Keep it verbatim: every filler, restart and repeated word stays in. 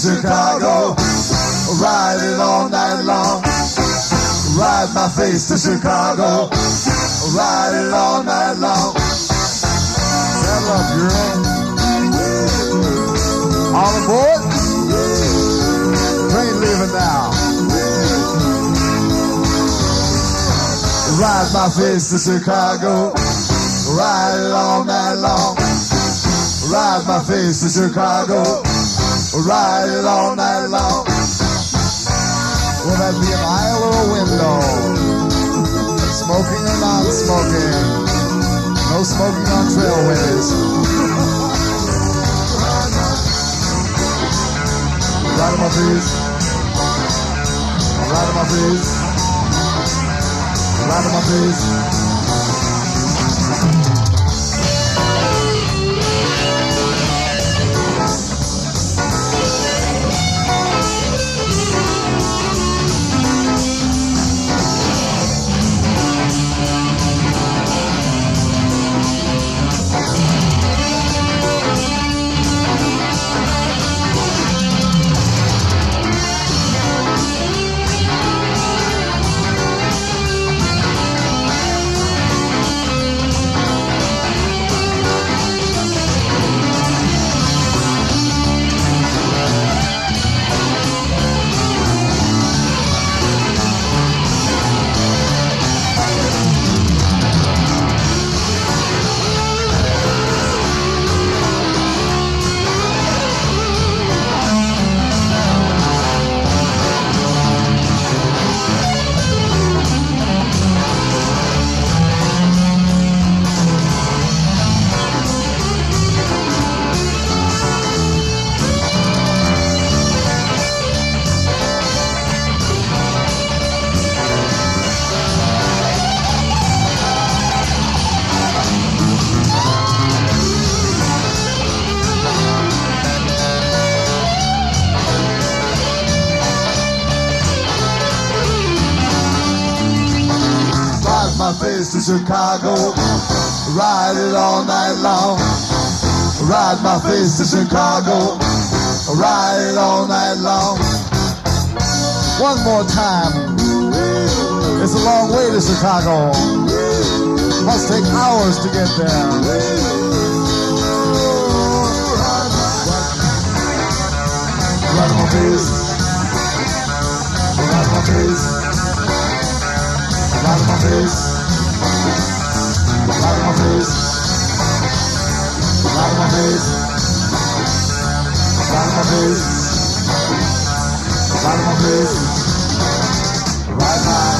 Chicago. Ride it all night long. Ride my face to Chicago. Ride it all night long. Settle up, girl. All aboard? Train leaving now. Ride my face to Chicago. Ride it all night long. Ride my face to Chicago. Ride it all night long. Will that be an aisle or a window? Smoking or non-smoking? No smoking on trailways. Right on my face. Right on my face. Right on my face. My face to Chicago, ride it all night long. Ride my face to Chicago, ride it all night long. One more time. It's a long way to Chicago. Must take hours to get there. Ride my face. Ride my face. Ride my face. Right in my face. Right in my face. Right in my face. Right in my face. Right now.